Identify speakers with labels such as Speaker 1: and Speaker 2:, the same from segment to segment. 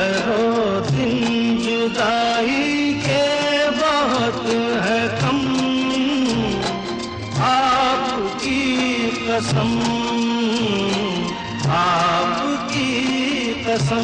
Speaker 1: करो दिन जुदाई के बहुत है कम, आपकी कसम, आपकी कसम।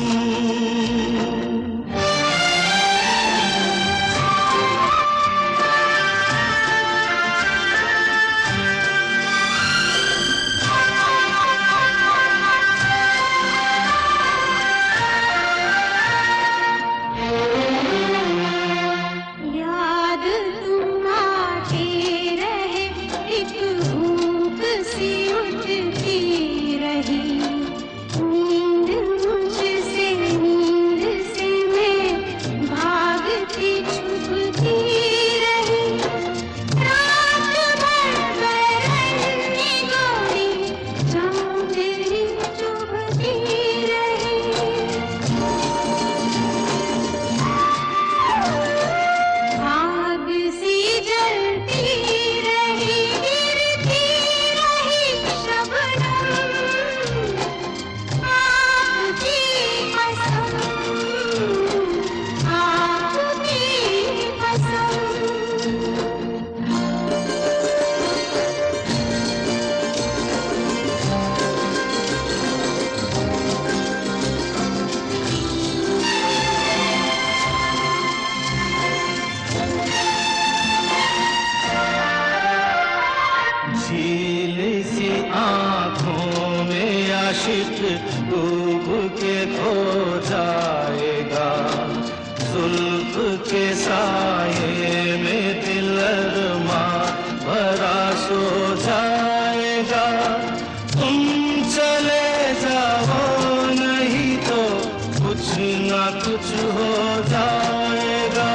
Speaker 1: झील सी आँखों में आशिक डूब के खो जाएगा, जुल्फ के साये में दिल अरमा भरा सो जाएगा। तुम चले जाओ नहीं तो कुछ ना कुछ हो जाएगा।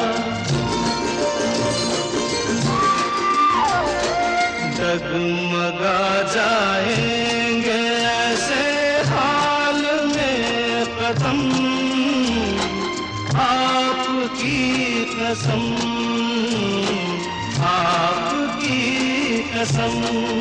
Speaker 1: डगमगा जाएंगे ऐसे हाल में कदम, आपकी कसम, आपकी कसम।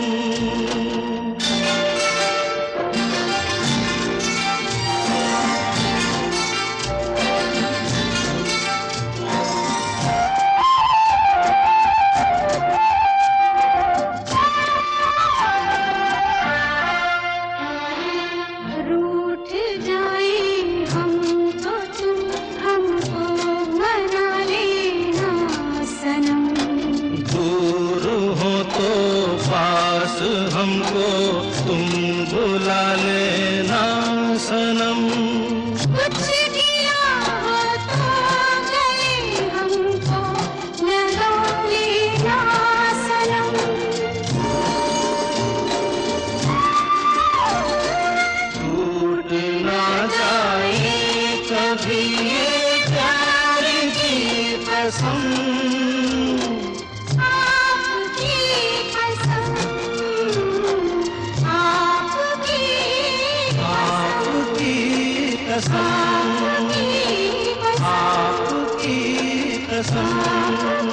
Speaker 1: हमको तुम बुला लेना सनम,
Speaker 2: कुछ किया हो तो गले हमको लगा लेना सनम।
Speaker 1: टूट ना जाए कभी ये प्यार की कसम,
Speaker 2: आपकी
Speaker 1: कसम, आपकी कसम।